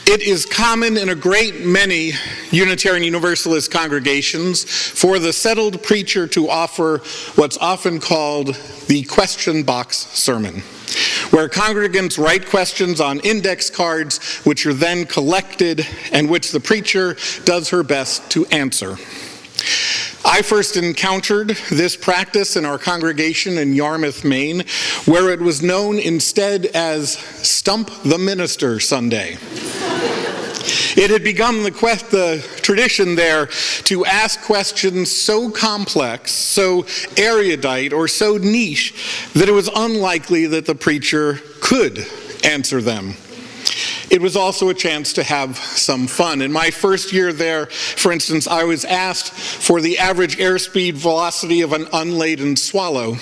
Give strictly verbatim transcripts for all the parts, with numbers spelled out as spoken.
It is common in a great many Unitarian Universalist congregations for the settled preacher to offer what's often called the question box sermon, where congregants write questions on index cards which are then collected and which the preacher does her best to answer. I first encountered this practice in our congregation in Yarmouth, Maine, where it was known instead as Stump the Minister Sunday. It had become the, quest, the tradition there to ask questions so complex, so erudite, or so niche that it was unlikely that the preacher could answer them. It was also a chance to have some fun. In my first year there, for instance, I was asked for the average airspeed velocity of an unladen swallow,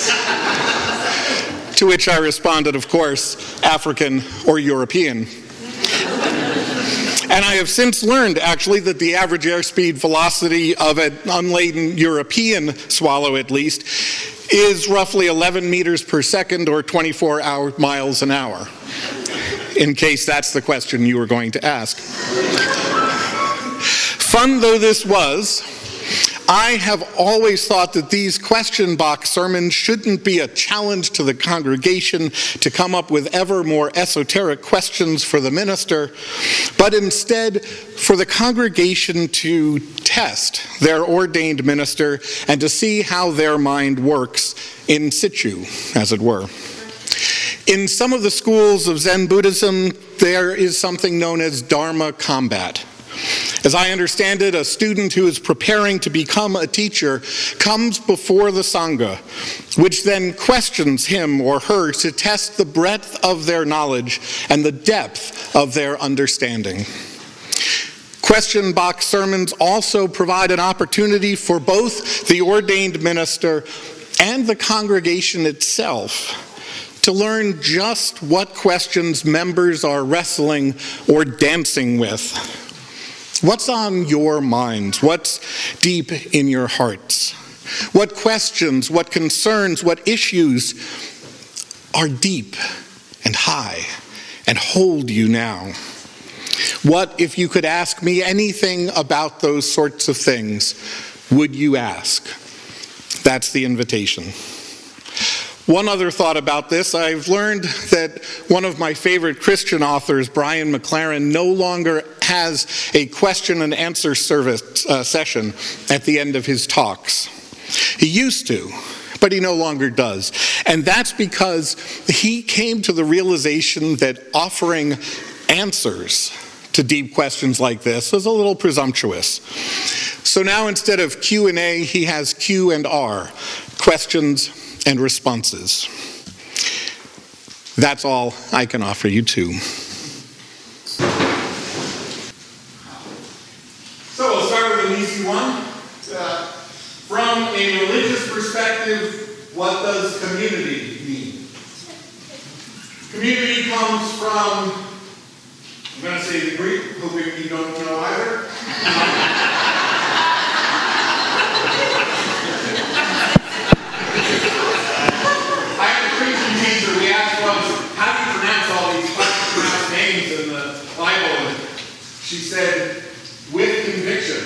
to which I responded, of course, African or European. And I have since learned, actually, that the average airspeed velocity of an unladen European swallow, at least, is roughly eleven meters per second or twenty-four hour, miles an hour, in case that's the question you were going to ask. Fun though this was, I have always thought that these question box sermons shouldn't be a challenge to the congregation to come up with ever more esoteric questions for the minister, but instead for the congregation to test their ordained minister and to see how their mind works in situ, as it were. In some of the schools of Zen Buddhism, there is something known as Dharma combat. As I understand it, a student who is preparing to become a teacher comes before the Sangha, which then questions him or her to test the breadth of their knowledge and the depth of their understanding. Question box sermons also provide an opportunity for both the ordained minister and the congregation itself to learn just what questions members are wrestling or dancing with. What's on your minds? What's deep in your hearts? What questions, what concerns, what issues are deep and high and hold you now? What, if you could ask me anything about those sorts of things, would you ask? That's the invitation. One other thought about this, I've learned that one of my favorite Christian authors, Brian McLaren, no longer has a question and answer service uh, session at the end of his talks. He used to, but he no longer does. And that's because he came to the realization that offering answers to deep questions like this was a little presumptuous. So now instead of Q and A, he has Q and R, questions and responses. That's all I can offer you too. So we'll start with an easy one. Uh, from a religious perspective, what does community mean? Community comes from, I'm going to say the Greek, hoping you don't know either. We asked once, how do you pronounce all these pronounced names in the Bible? And she said, with conviction.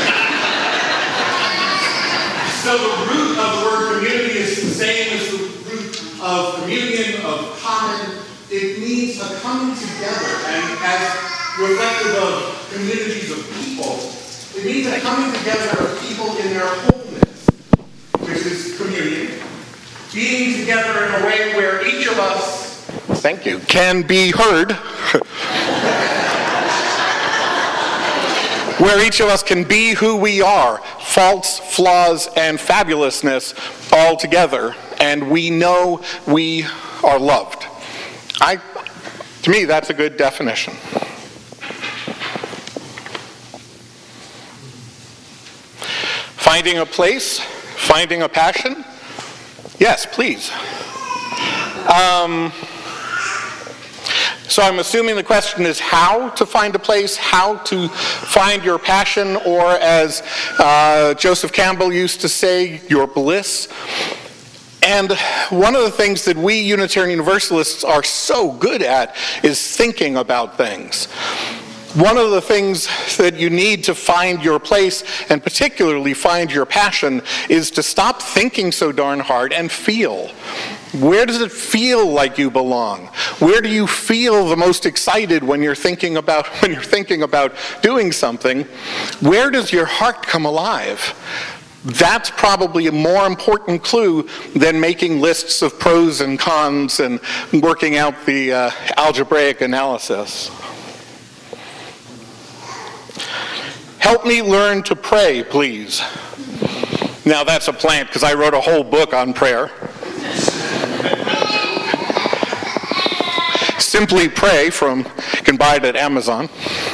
So the root of the word community is the same as the root of communion, of common. It means a coming together. And as reflective of communities of people, it means a coming together of people in their wholeness, which is communion. Being together in a way where each of us, thank you, can be heard, where each of us can be who we are, faults, flaws, and fabulousness all together, and we know we are loved. I, to me, that's a good definition. Finding a place, finding a passion. Yes, please. Um, so I'm assuming the question is how to find a place, how to find your passion, or as uh, Joseph Campbell used to say, your bliss. And one of the things that we Unitarian Universalists are so good at is thinking about things. One of the things that you need to find your place, and particularly find your passion, is to stop thinking so darn hard and feel. Where does it feel like you belong? Where do you feel the most excited when you're thinking about when you're thinking about doing something? Where does your heart come alive? That's probably a more important clue than making lists of pros and cons and working out the uh, algebraic analysis. Help me learn to pray, please. Now that's a plant, because I wrote a whole book on prayer. Simply Pray from, you can buy it at Amazon.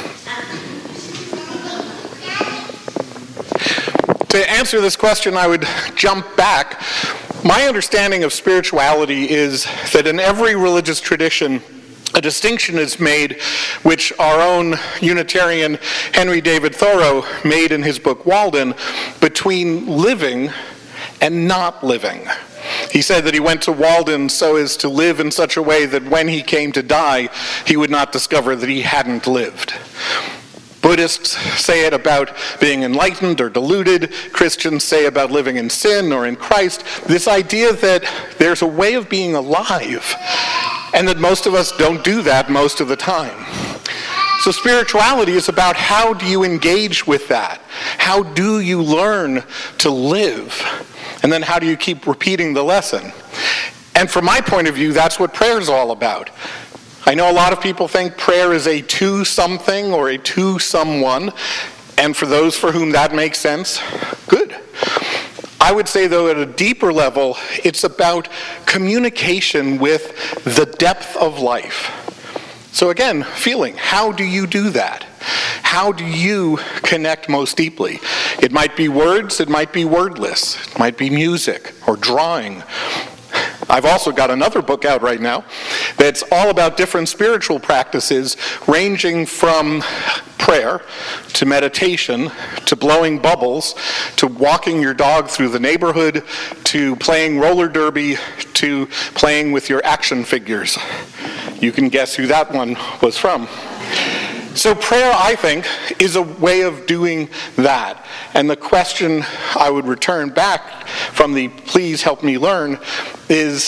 To answer this question, I would jump back. My understanding of spirituality is that in every religious tradition, a distinction is made, which our own Unitarian Henry David Thoreau made in his book Walden, between living and not living. He said that he went to Walden so as to live in such a way that when he came to die, he would not discover that he hadn't lived. Buddhists say it about being enlightened or deluded. Christians say about living in sin or in Christ. This idea that there's a way of being alive, and that most of us don't do that most of the time. So spirituality is about how do you engage with that? How do you learn to live? And then how do you keep repeating the lesson? And from my point of view, that's what prayer is all about. I know a lot of people think prayer is a to something or a to someone, and for those for whom that makes sense, good. I would say, though, at a deeper level, it's about communication with the depth of life. So again, feeling, how do you do that? How do you connect most deeply? It might be words, it might be wordless, it might be music or drawing. I've also got another book out right now that's all about different spiritual practices, ranging from prayer to meditation to blowing bubbles to walking your dog through the neighborhood to playing roller derby to playing with your action figures. You can guess who that one was from. So prayer, I think, is a way of doing that. And the question I would return back from the please help me learn is,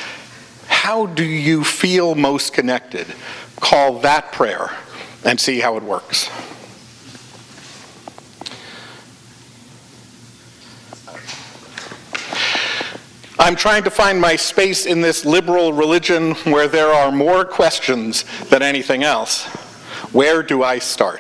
how do you feel most connected? Call that prayer and see how it works. I'm trying to find my space in this liberal religion where there are more questions than anything else. Where do I start?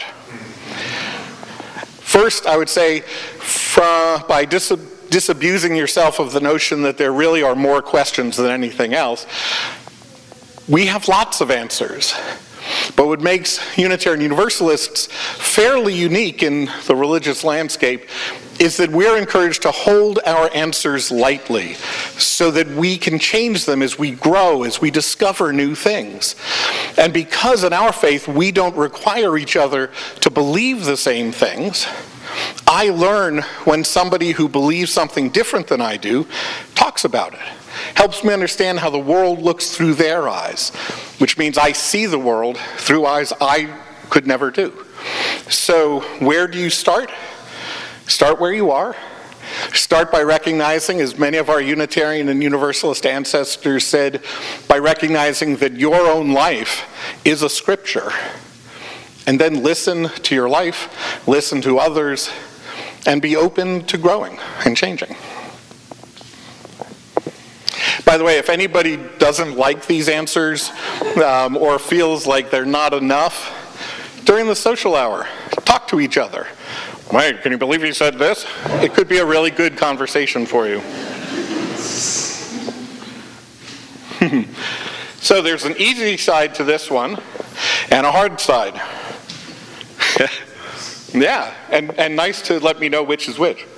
First, I would say, fra, by dis- disabusing yourself of the notion that there really are more questions than anything else, we have lots of answers. But what makes Unitarian Universalists fairly unique in the religious landscape is that we're encouraged to hold our answers lightly so that we can change them as we grow, as we discover new things. And because in our faith we don't require each other to believe the same things, I learn when somebody who believes something different than I do talks about it. Helps me understand how the world looks through their eyes, which means I see the world through eyes I could never do. So where do you start? Start where you are. Start by recognizing, as many of our Unitarian and Universalist ancestors said, by recognizing that your own life is a scripture. And then listen to your life, listen to others, and be open to growing and changing. By the way, if anybody doesn't like these answers um, or feels like they're not enough, during the social hour, talk to each other. Wait, can you believe he said this? It could be a really good conversation for you. So there's an easy side to this one and a hard side. Yeah, and, and nice to let me know which is which.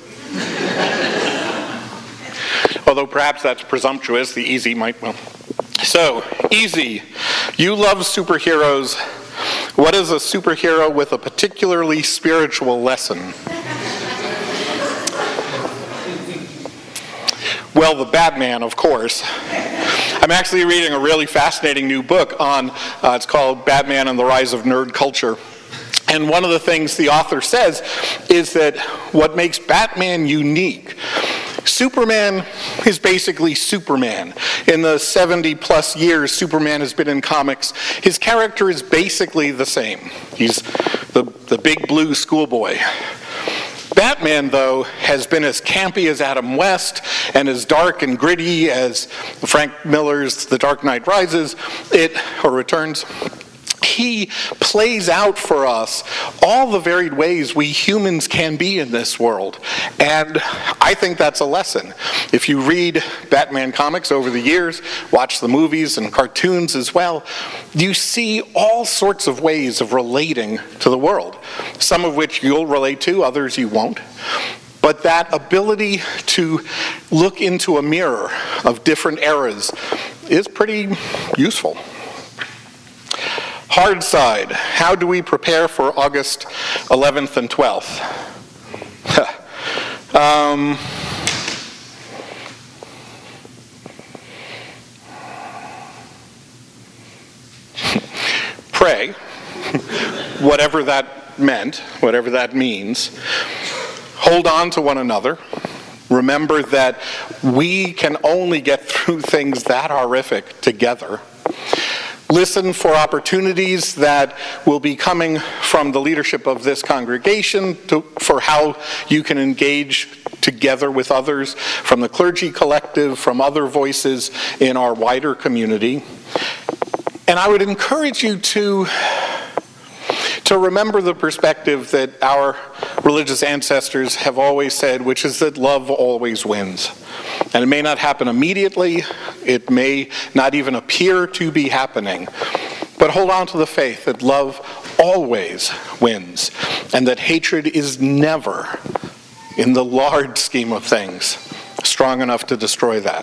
Although perhaps that's presumptuous, the easy might, well. So, easy. You love superheroes. What is a superhero with a particularly spiritual lesson? Well, the Batman, of course. I'm actually reading a really fascinating new book on, uh, it's called Batman and the Rise of Nerd Culture. And one of the things the author says is that what makes Batman unique, Superman is basically Superman. In the seventy plus years Superman has been in comics, his character is basically the same. He's the, the big blue schoolboy. Batman, though, has been as campy as Adam West and as dark and gritty as Frank Miller's The Dark Knight Rises, it, or Returns. He plays out for us all the varied ways we humans can be in this world. And I think that's a lesson. If you read Batman comics over the years, watch the movies and cartoons as well, you see all sorts of ways of relating to the world. Some of which you'll relate to, others you won't. But that ability to look into a mirror of different eras is pretty useful. Hard side, how do we prepare for August eleventh and twelfth? um, pray, whatever that meant, whatever that means. Hold on to one another. Remember that we can only get through things that horrific together. Listen for opportunities that will be coming from the leadership of this congregation to, for how you can engage together with others, from the clergy collective, from other voices in our wider community. And I would encourage you to, to remember the perspective that our religious ancestors have always said, which is that love always wins. And it may not happen immediately, it may not even appear to be happening, but hold on to the faith that love always wins, and that hatred is never, in the large scheme of things, strong enough to destroy that.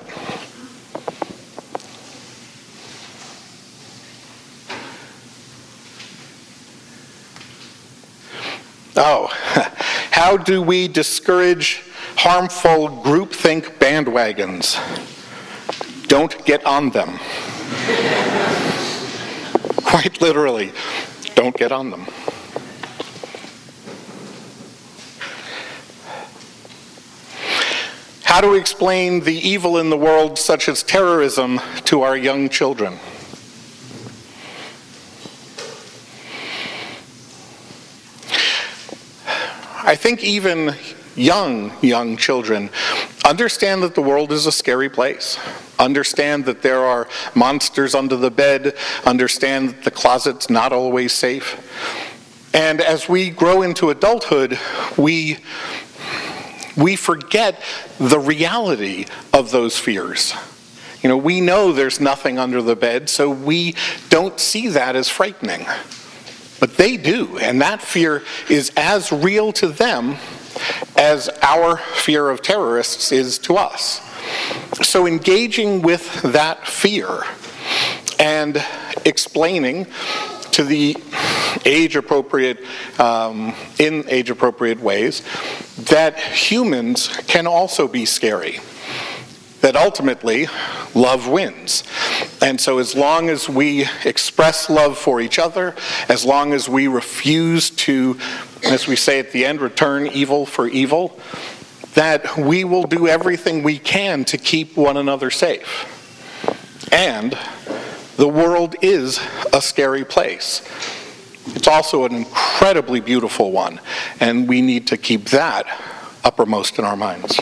Oh, how do we discourage harmful groupthink bandwagons? Don't get on them. Quite literally, don't get on them. How do we explain the evil in the world, such as terrorism, to our young children? I think even young, young children understand that the world is a scary place. Understand that there are monsters under the bed. Understand that the closet's not always safe. And as we grow into adulthood, we, we forget the reality of those fears. You know, we know there's nothing under the bed, so we don't see that as frightening. But they do, and that fear is as real to them as our fear of terrorists is to us. So engaging with that fear and explaining to the age-appropriate, um, in age-appropriate ways, that humans can also be scary. That ultimately, love wins. And so as long as we express love for each other, as long as we refuse to, as we say at the end, return evil for evil, that we will do everything we can to keep one another safe. And the world is a scary place. It's also an incredibly beautiful one, and we need to keep that uppermost in our minds.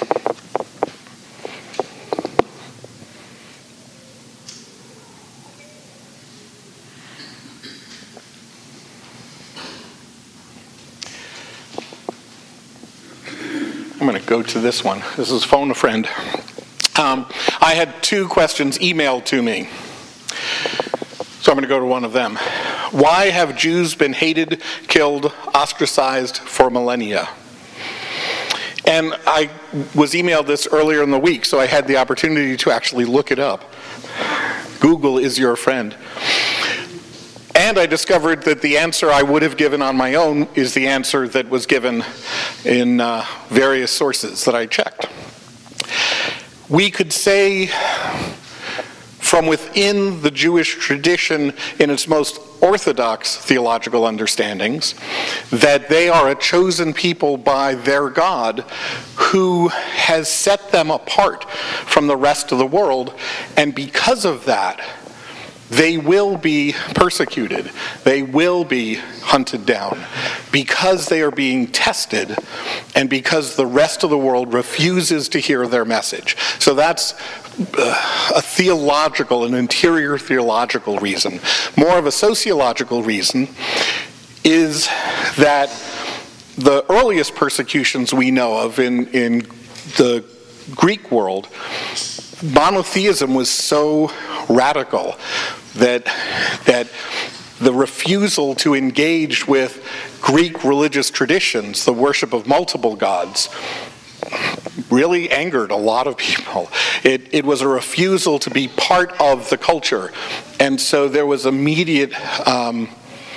I'm going to go to this one. This is Phone a Friend. Um, I had two questions emailed to me, so I'm going to go to one of them. Why have Jews been hated, killed, ostracized for millennia? And I was emailed this earlier in the week, so I had the opportunity to actually look it up. Google is your friend. And I discovered that the answer I would have given on my own is the answer that was given in uh, various sources that I checked. We could say from within the Jewish tradition in its most orthodox theological understandings that they are a chosen people by their God who has set them apart from the rest of the world, and because of that, they will be persecuted. They will be hunted down because they are being tested and because the rest of the world refuses to hear their message. So that's uh, a theological, an interior theological reason. More of a sociological reason is that the earliest persecutions we know of in, in the Greek world, monotheism was so radical that, that the refusal to engage with Greek religious traditions, the worship of multiple gods, really angered a lot of people. It, it was a refusal to be part of the culture. And so there was immediate, um,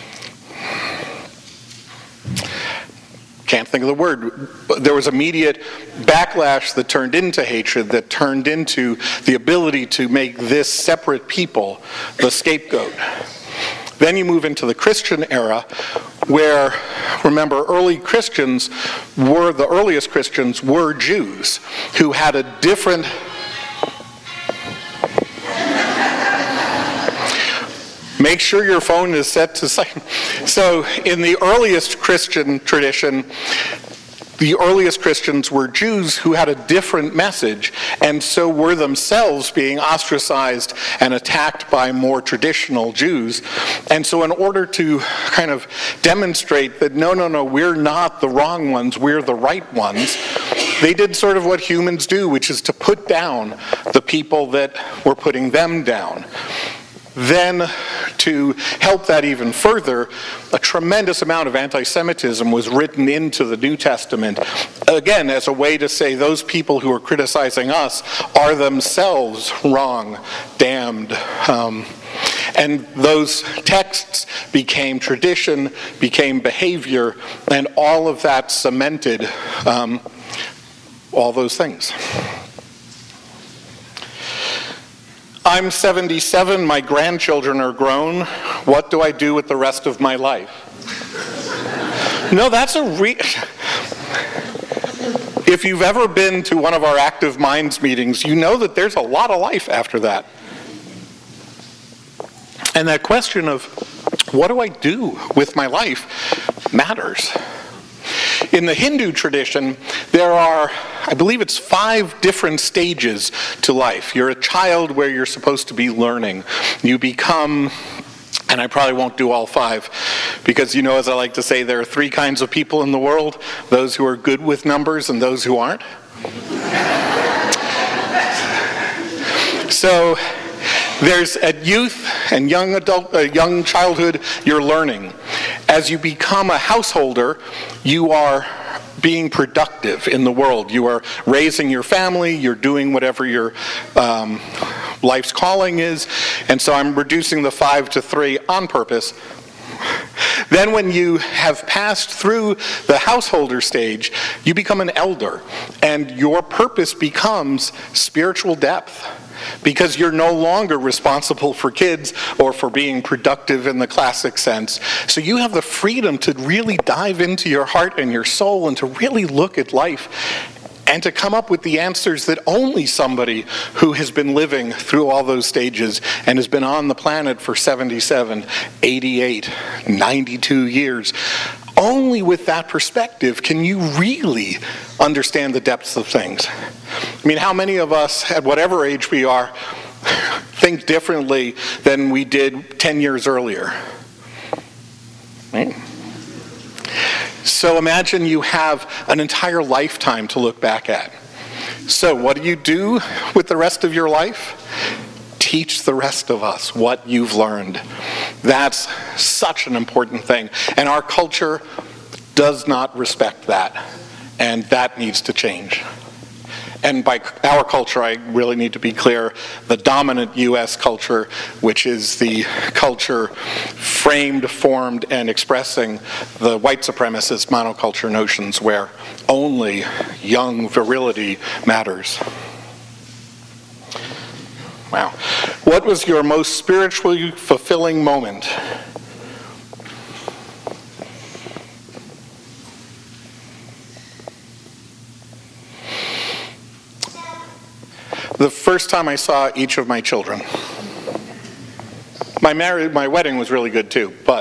can't think of the word, there was immediate backlash that turned into hatred, that turned into the ability to make this separate people the scapegoat. Then you move into the Christian era, where, remember, early Christians were, the earliest Christians were Jews who had a different Make sure your phone is set to silent. So in the earliest Christian tradition, the earliest Christians were Jews who had a different message, and so were themselves being ostracized and attacked by more traditional Jews. And so in order to kind of demonstrate that no, no, no, we're not the wrong ones, we're the right ones, they did sort of what humans do, which is to put down the people that were putting them down. Then, to help that even further, a tremendous amount of anti-Semitism was written into the New Testament, again, as a way to say those people who are criticizing us are themselves wrong, damned. Um, and those texts became tradition, became behavior, and all of that cemented um, all those things. I'm seventy-seven, my grandchildren are grown. What do I do with the rest of my life? No, that's a re... If you've ever been to one of our Active Minds meetings, you know that there's a lot of life after that. And that question of, what do I do with my life, matters. In the Hindu tradition, there are, I believe it's five different stages to life. You're a child where you're supposed to be learning. You become, and I probably won't do all five, because you know, as I like to say, there are three kinds of people in the world: those who are good with numbers and those who aren't. So there's at youth and young adult, uh, young childhood, you're learning. As you become a householder, you are being productive in the world. You are raising your family, you're doing whatever your um, life's calling is, and so I'm reducing the five to three on purpose. Then when you have passed through the householder stage, you become an elder, and your purpose becomes spiritual depth, because you're no longer responsible for kids or for being productive in the classic sense. So you have the freedom to really dive into your heart and your soul and to really look at life and to come up with the answers that only somebody who has been living through all those stages and has been on the planet for seventy-seven, eighty-eight, ninety-two years, only with that perspective can you really understand the depths of things. I mean, how many of us, at whatever age we are, think differently than we did ten years earlier? Right? So imagine you have an entire lifetime to look back at. So what do you do with the rest of your life? Teach the rest of us what you've learned. That's such an important thing. And our culture does not respect that. And that needs to change. And by our culture, I really need to be clear, the dominant U S culture, which is the culture framed, formed, and expressing the white supremacist monoculture notions where only young virility matters. Wow. What was your most spiritually fulfilling moment? The first time I saw each of my children. My marriage, my wedding was really good too, but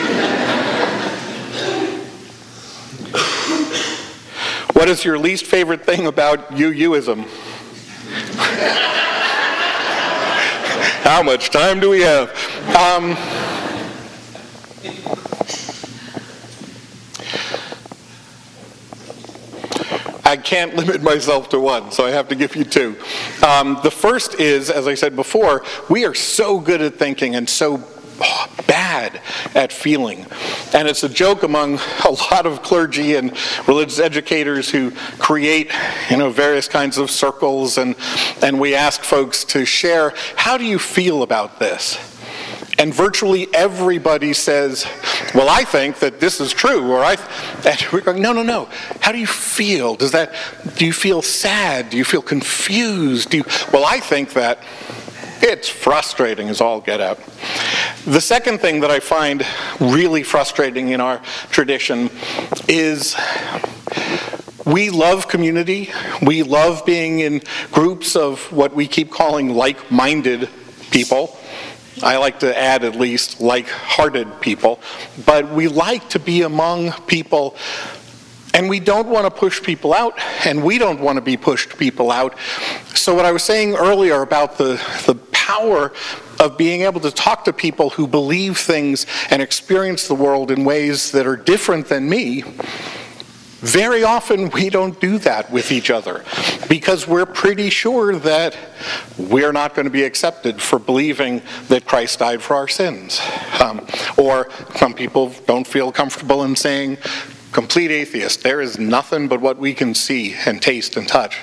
what is your least favorite thing about you-youism? How much time do we have? Um, I can't limit myself to one, so I have to give you two. Um, the first is, as I said before, we are so good at thinking and so oh, bad at feeling. And it's a joke among a lot of clergy and religious educators who create, you know, various kinds of circles, and, and we ask folks to share, how do you feel about this? And virtually everybody says, well, I think that this is true, or I, and we're going, no, no, no. How do you feel? Does that, do you feel sad? Do you feel confused? Do you, well, I think that it's frustrating as all get out. The second thing that I find really frustrating in our tradition is we love community. We love being in groups of what we keep calling like-minded people. I like to add at least like-hearted people, but we like to be among people, and we don't want to push people out, and we don't want to be pushed people out. So what I was saying earlier about the, the power of being able to talk to people who believe things and experience the world in ways that are different than me, very often we don't do that with each other because we're pretty sure that we're not going to be accepted for believing that Christ died for our sins. Um, or some people don't feel comfortable in saying, complete atheist, there is nothing but what we can see and taste and touch.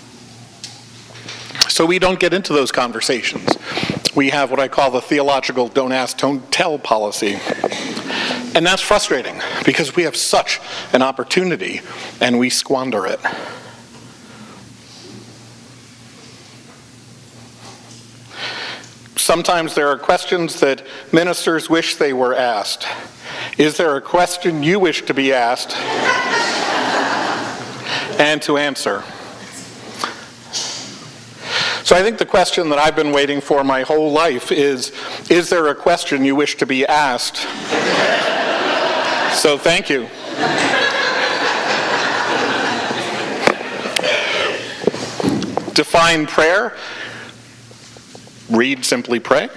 So we don't get into those conversations. We have what I call the theological don't ask, don't tell policy. And that's frustrating because we have such an opportunity and we squander it. Sometimes there are questions that ministers wish they were asked. Is there a question you wish to be asked and to answer? So I think the question that I've been waiting for my whole life is, is there a question you wish to be asked? So thank you. Define prayer. Read Simply Pray.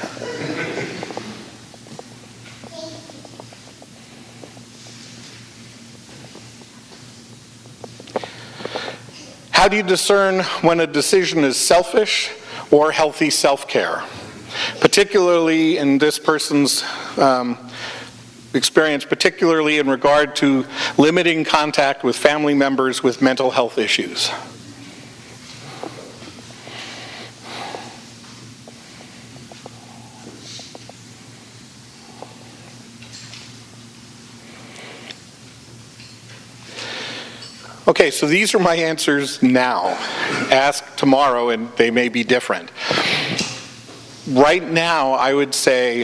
How do you discern when a decision is selfish or healthy self-care? Particularly in this person's um, experience, particularly in regard to limiting contact with family members with mental health issues. Okay, so these are my answers now. Ask tomorrow and they may be different. Right now, I would say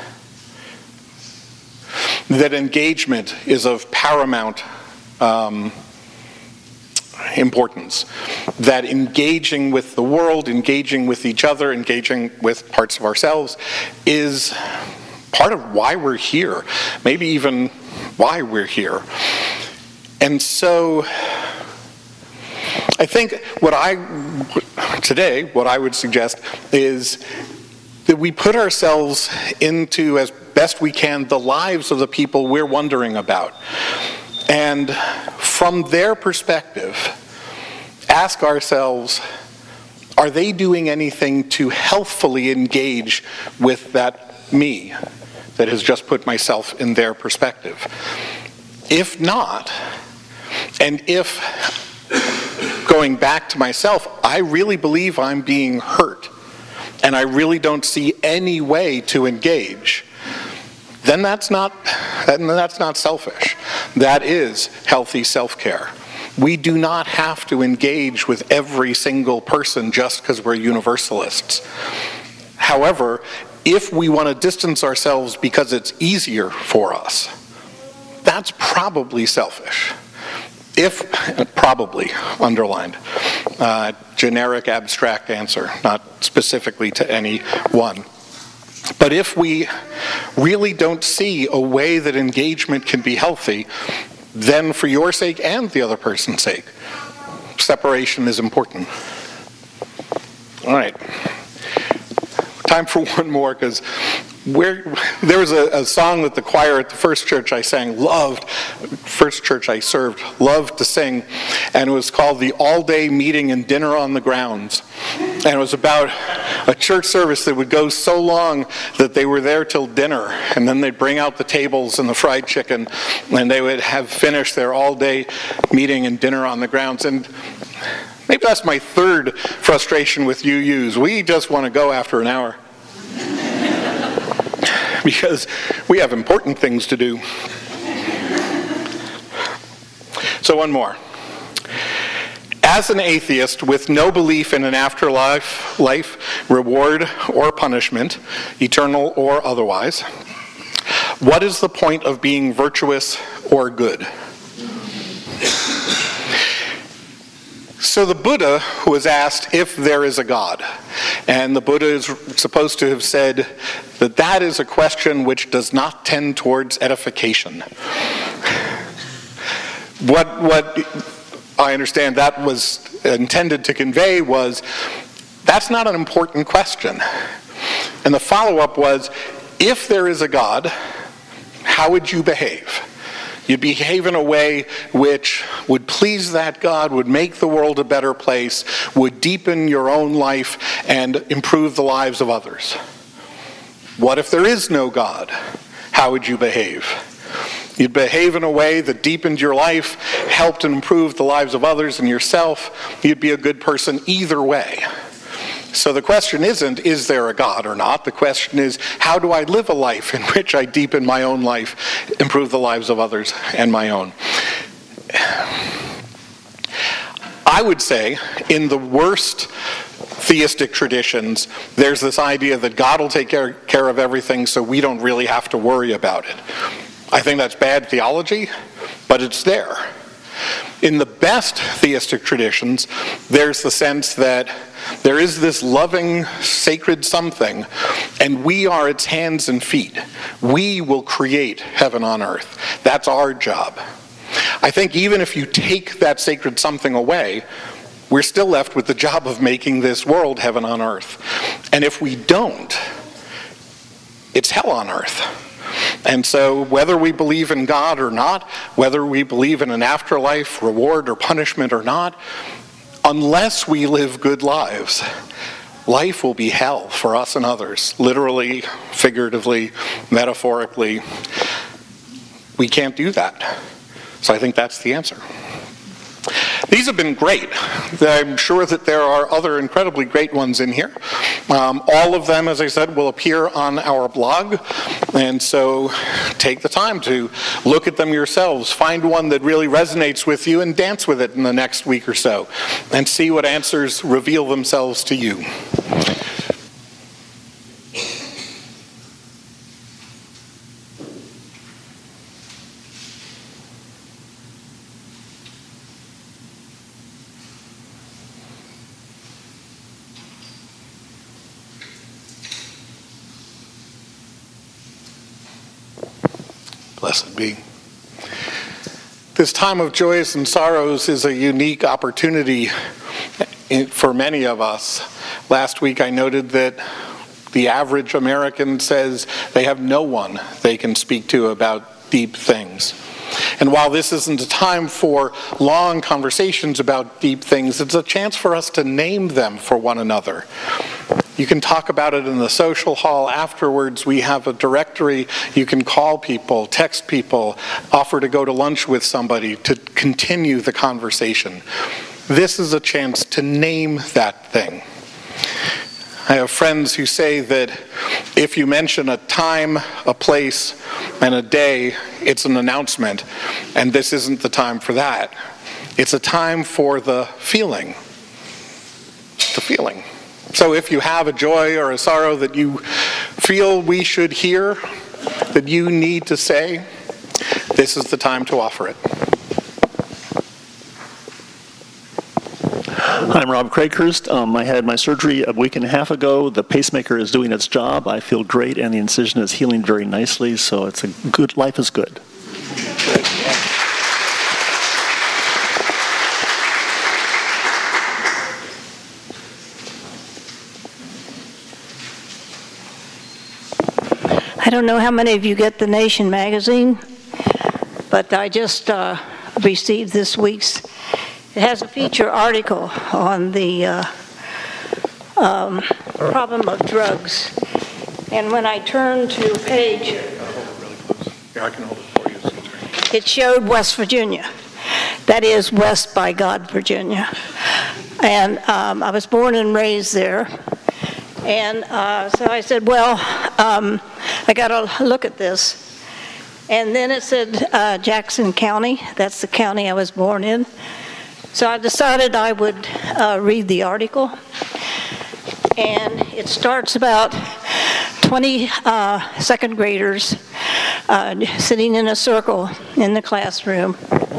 that engagement is of paramount um, importance. That engaging with the world, engaging with each other, engaging with parts of ourselves is part of why we're here, maybe even why we're here. And so I think what I, today, what I would suggest is that we put ourselves into, as best we can, the lives of the people we're wondering about. And from their perspective, ask ourselves, are they doing anything to healthfully engage with that me that has just put myself in their perspective? If not, and if, going back to myself, I really believe I'm being hurt, and I really don't see any way to engage, then that's not, then that's not selfish. That is healthy self-care. We do not have to engage with every single person just because we're universalists. However, if we want to distance ourselves because it's easier for us, that's probably selfish. If, probably, underlined, uh, generic abstract answer, not specifically to any one. But if we really don't see a way that engagement can be healthy, then for your sake and the other person's sake, separation is important. All right. Time for one more, because there was a, a song that the choir at the first church I sang loved, first church I served, loved to sing, and it was called the All-Day Meeting and Dinner on the Grounds. And it was about a church service that would go so long that they were there till dinner, and then they'd bring out the tables and the fried chicken, and they would have finished their all-day meeting and dinner on the grounds. And maybe that's my third frustration with U Us. We just want to go after an hour. Because we have important things to do. So one more. As an atheist with no belief in an afterlife, life, reward or punishment, eternal or otherwise, what is the point of being virtuous or good? So the Buddha was asked if there is a God, and the Buddha is supposed to have said that that is a question which does not tend towards edification. What, what I understand that was intended to convey was, that's not an important question. And the follow-up was, if there is a God, how would you behave? You'd behave in a way which would please that God, would make the world a better place, would deepen your own life, and improve the lives of others. What if there is no God? How would you behave? You'd behave in a way that deepened your life, helped and improved the lives of others and yourself. You'd be a good person either way. So the question isn't, is there a God or not? The question is, how do I live a life in which I deepen my own life, improve the lives of others and my own? I would say, in the worst theistic traditions, there's this idea that God will take care, care of everything, so we don't really have to worry about it. I think that's bad theology, but it's there. In the best theistic traditions, there's the sense that there is this loving, sacred something, and we are its hands and feet. We will create heaven on earth. That's our job. I think even if you take that sacred something away, we're still left with the job of making this world heaven on earth. And if we don't, it's hell on earth. And so whether we believe in God or not, whether we believe in an afterlife, reward or punishment or not, unless we live good lives, life will be hell for us and others, literally, figuratively, metaphorically. We can't do that. So I think that's the answer. These have been great. I'm sure that there are other incredibly great ones in here. Um, all of them, as I said, will appear on our blog. And so take the time to look at them yourselves. Find one that really resonates with you and dance with it in the next week or so. And see what answers reveal themselves to you. Blessed be. This time of joys and sorrows is a unique opportunity for many of us. Last week I noted that the average American says they have no one they can speak to about deep things. And while this isn't a time for long conversations about deep things, it's a chance for us to name them for one another. You can talk about it in the social hall afterwards. We have a directory. You can call people, text people, offer to go to lunch with somebody to continue the conversation. This is a chance to name that thing. I have friends who say that if you mention a time, a place, and a day, it's an announcement, and this isn't the time for that. It's a time for the feeling. The feeling. So if you have a joy or a sorrow that you feel we should hear, that you need to say, this is the time to offer it. I'm Rob Craighurst. Um, I had my surgery a week and a half ago. The pacemaker is doing its job. I feel great, and the incision is healing very nicely, so it's a good, life is good. I don't know how many of you get The Nation magazine, but I just uh, received this week's. It has a feature article on the uh, um, problem of drugs. And when I turned to page, Yeah, I can hold it for you. it showed West Virginia. That is West by God, Virginia. And um, I was born and raised there. And uh, so I said, well, um, I got to look at this. And then it said uh, Jackson County. That's the county I was born in. So I decided I would uh, read the article. And it starts about twenty uh, second graders uh, sitting in a circle in the classroom,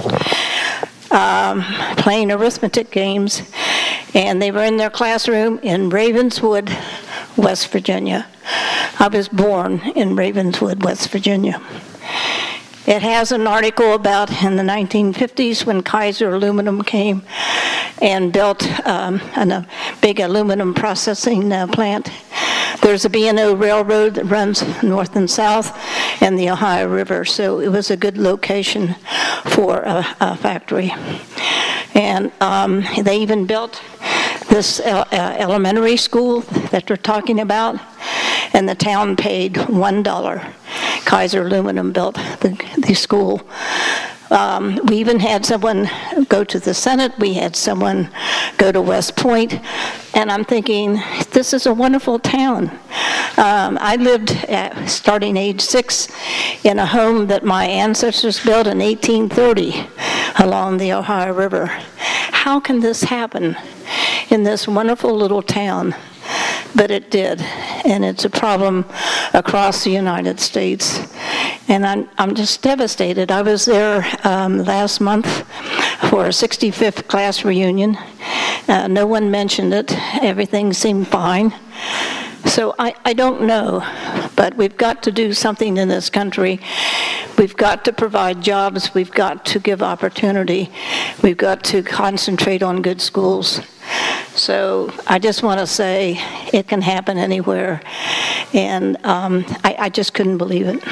um, playing arithmetic games. And they were in their classroom in Ravenswood, West Virginia. I was born in Ravenswood, West Virginia. It has an article about in the nineteen fifties when Kaiser Aluminum came and built um, a big aluminum processing uh, plant. There's a B and O railroad that runs north and south and the Ohio River, so it was a good location for a, a factory. And um, they even built this uh, elementary school that they're talking about, and the town paid one dollar. Kaiser Aluminum built the, the school. Um, we even had someone go to the Senate. We had someone go to West Point. And I'm thinking, this is a wonderful town. Um, I lived at starting age six in a home that my ancestors built in eighteen thirty along the Ohio River. How can this happen in this wonderful little town? But it did, and it's a problem across the United States. And I'm, I'm just devastated. I was there um, last month for a sixty-fifth class reunion. Uh, no one mentioned it. Everything seemed fine. So I, I don't know, but we've got to do something in this country. We've got to provide jobs. We've got to give opportunity. We've got to concentrate on good schools. So I just want to say it can happen anywhere. And um, I, I just couldn't believe it.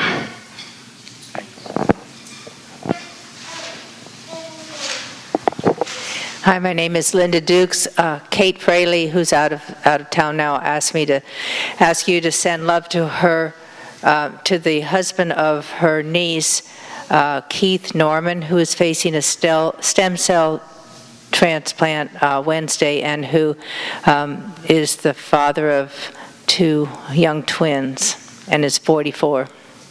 Hi, my name is Linda Dukes. Uh, Kate Fraley, who's out of out of town now, asked me to ask you to send love to her, uh, to the husband of her niece, uh, Keith Norman, who is facing a stel- stem cell transplant uh, Wednesday, and who um, is the father of two young twins and is forty-four.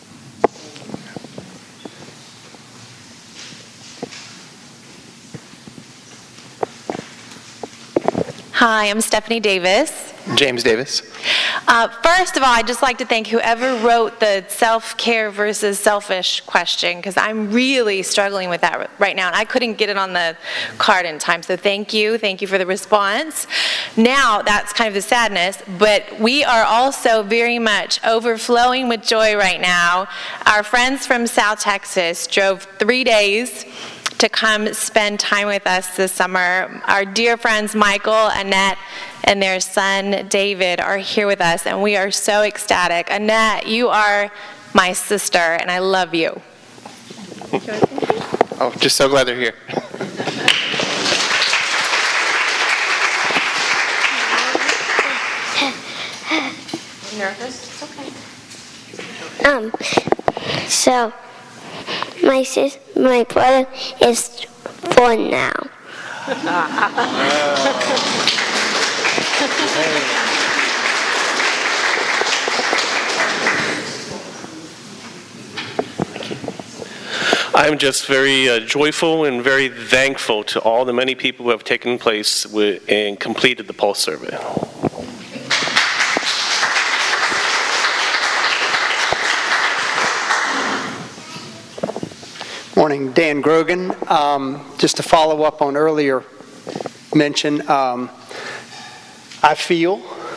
Hi, I'm Stephanie Davis. James Davis. Uh, first of all, I'd just like to thank whoever wrote the self-care versus selfish question, because I'm really struggling with that right now, and I couldn't get it on the card in time. So thank you. Thank you for the response. Now, that's kind of the sadness, but we are also very much overflowing with joy right now. Our friends from South Texas drove three days to come spend time with us this summer. Our dear friends Michael, Annette, and their son David are here with us, and we are so ecstatic. Annette, you are my sister, and I love you. Oh, just so glad they're here. Nervous? It's okay. Um, so, my sis, my brother is four now. I'm just very uh, joyful and very thankful to all the many people who have taken place with, and completed the Pulse survey. Morning, Dan Grogan. Um, just to follow up on earlier mention, um, I feel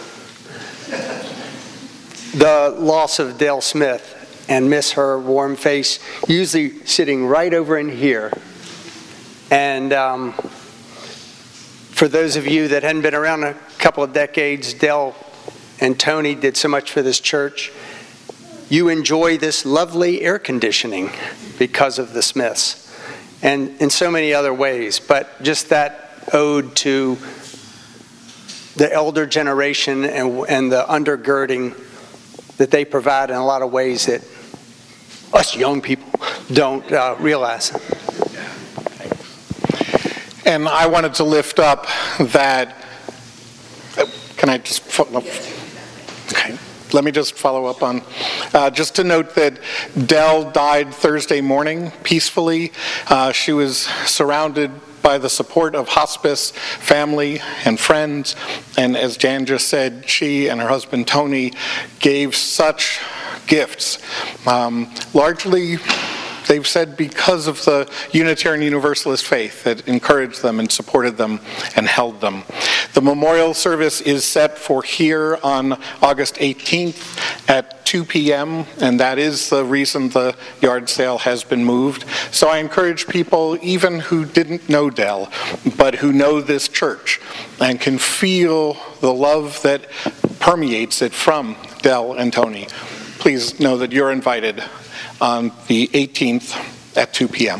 the loss of Dell Smith and miss her warm face, usually sitting right over in here. And um, for those of you that hadn't been around a couple of decades, Dell and Tony did so much for this church. You enjoy this lovely air conditioning because of the Smiths, and in so many other ways. But just that ode to the elder generation and, and the undergirding that they provide in a lot of ways that us young people don't uh, realize. And I wanted to lift up that, can I just, okay. Let me just follow up on, uh, just to note that Dell died Thursday morning peacefully. Uh, she was surrounded by the support of hospice, family, and friends. And as Jan just said, she and her husband Tony gave such gifts. Um, largely, they've said because of the Unitarian Universalist faith that encouraged them and supported them and held them. The memorial service is set for here on August eighteenth at two p.m., and that is the reason the yard sale has been moved. So I encourage people, even who didn't know Dell, but who know this church and can feel the love that permeates it from Dell and Tony, please know that you're invited on the eighteenth at two p.m.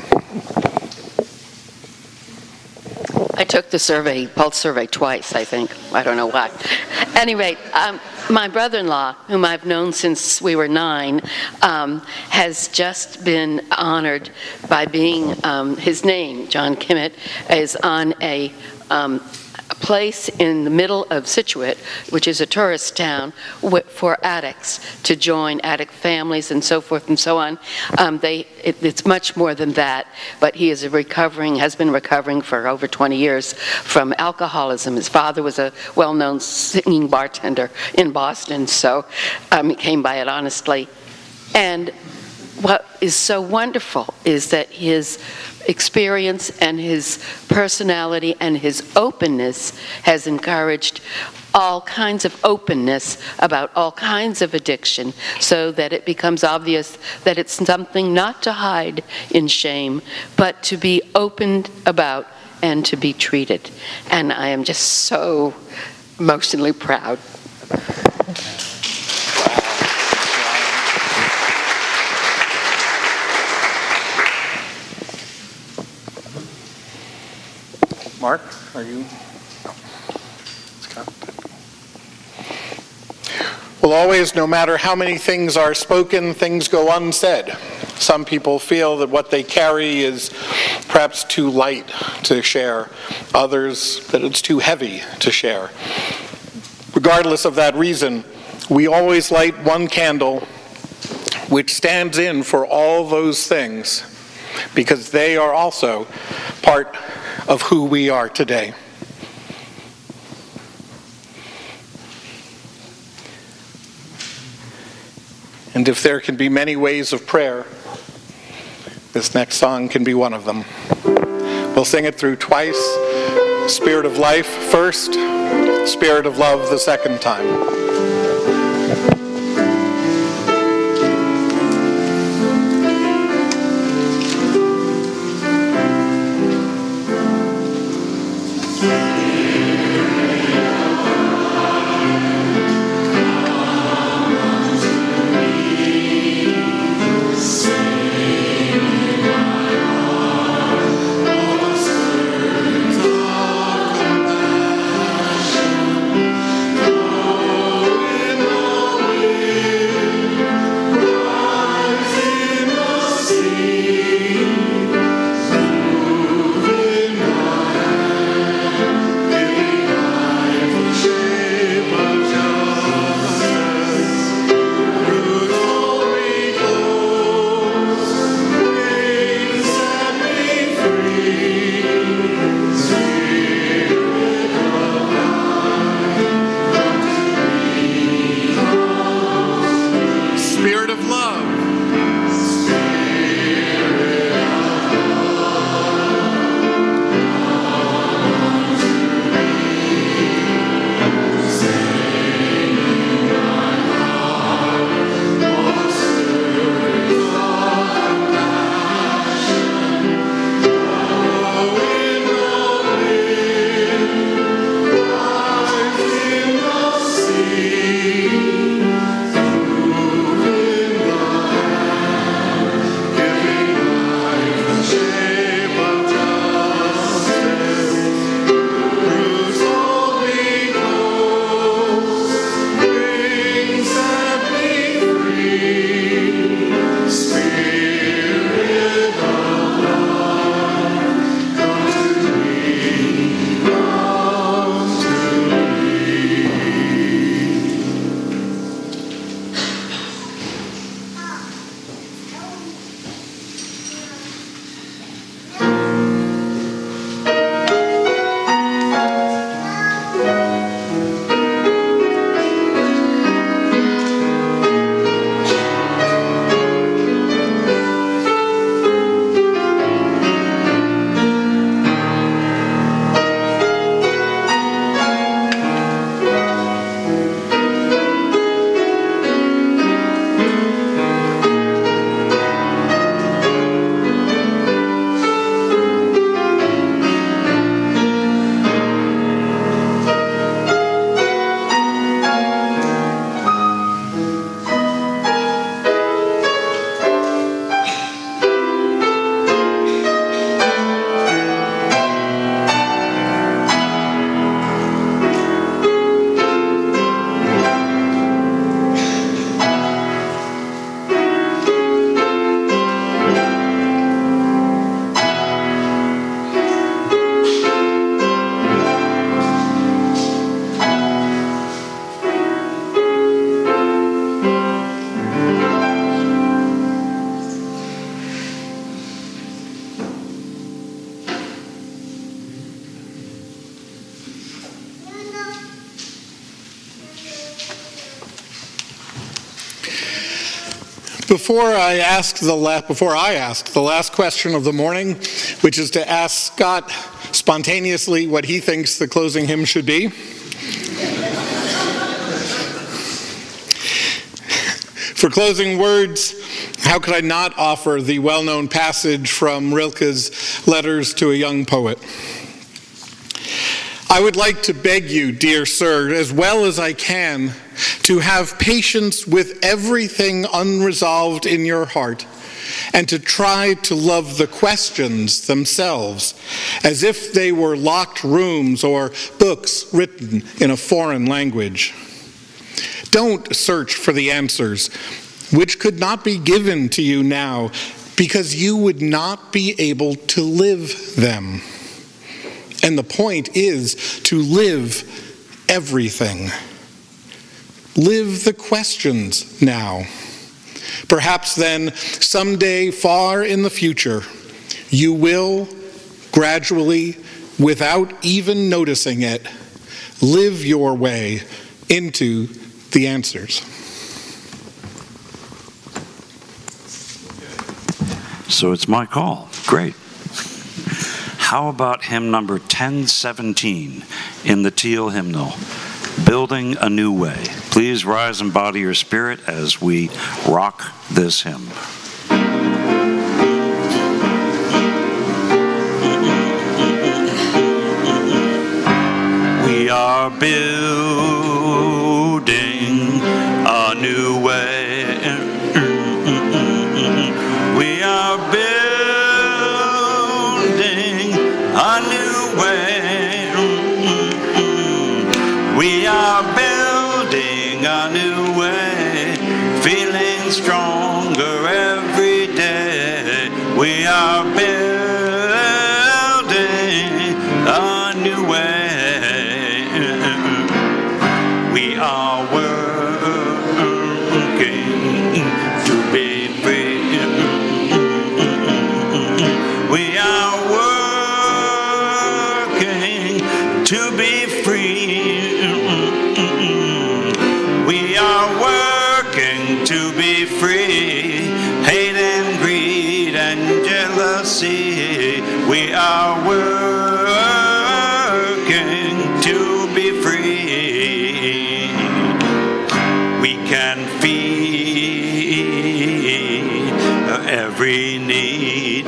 I took the survey, Pulse survey, twice, I think. I don't know why. Anyway, um, my brother-in-law, whom I've known since we were nine, um, has just been honored by being, um, his name, John Kimmett, is on a um, a place in the middle of Scituate, which is a tourist town, for addicts to join, addict families and so forth and so on. Um, they, it, it's much more than that, but he is a recovering, has been recovering for over twenty years from alcoholism. His father was a well-known singing bartender in Boston, so um, he came by it honestly. And what is so wonderful is that his experience and his personality and his openness has encouraged all kinds of openness about all kinds of addiction, so that it becomes obvious that it's something not to hide in shame, but to be opened about and to be treated. And I am just so emotionally proud. Mark, are you? Scott? Well, always, no matter how many things are spoken, things go unsaid. Some people feel that what they carry is perhaps too light to share. Others, that it's too heavy to share. Regardless of that reason, we always light one candle which stands in for all those things, because they are also part of who we are today. And if there can be many ways of prayer, this next song can be one of them. We'll sing it through twice. Spirit of life first, Spirit of love the second time. Oh, before I ask the la- before I ask the last question of the morning, which is to ask Scott spontaneously what he thinks the closing hymn should be. For closing words, how could I not offer the well-known passage from Rilke's Letters to a Young Poet? I would like to beg you, dear sir, as well as I can, to have patience with everything unresolved in your heart, and to try to love the questions themselves as if they were locked rooms or books written in a foreign language. Don't search for the answers, which could not be given to you now, because you would not be able to live them. And the point is to live everything. Live the questions now. Perhaps then, someday far in the future, you will gradually, without even noticing it, live your way into the answers. So it's my call. Great. How about hymn number ten seventeen in the Teal hymnal, Building a New Way? Please rise and body your spirit as we rock this hymn. We are building a new way. We are building a new way. We are building a new way, feeling stronger every day. We are building a new way. We are working to be free. We are working to be free. We are working to be free. Hate and greed and jealousy. We are working to be free. We can feed every need.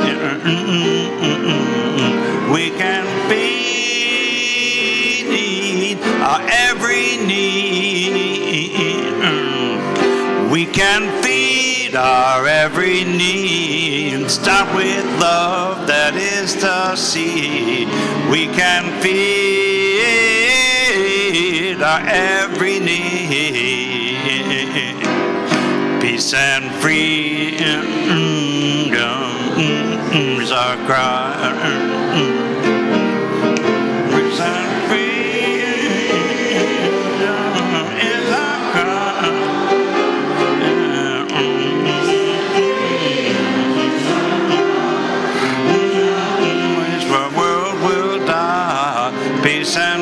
We can feed our every need. We can feed our every need. Start with love that is to see. We can feed our every need. Peace and freedom is our cry. Peace and freedom is our cry. This world will die. Peace and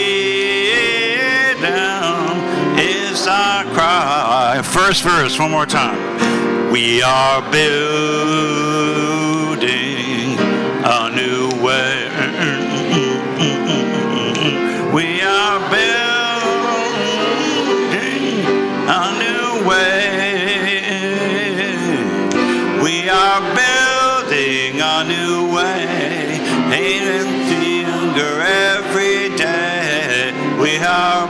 freedom is our cry. First verse, one more time. We are building a new way. We are building a new way. We are building a new way. Hate and finger every day. We are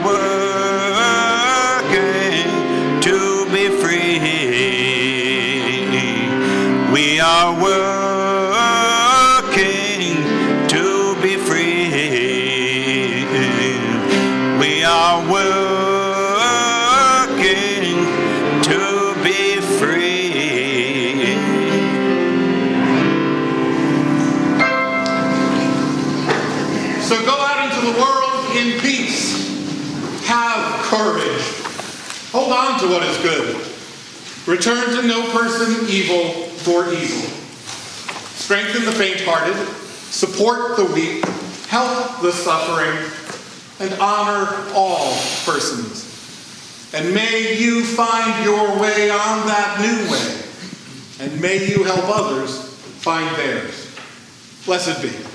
working to be free. We are working to be free. We are working to be free. So go out into the world in peace. Have courage. Hold on to what is good. Return to no person evil for evil. Strengthen the faint-hearted, support the weak, help the suffering, and honor all persons. And may you find your way on that new way and may you help others find theirs. Blessed be.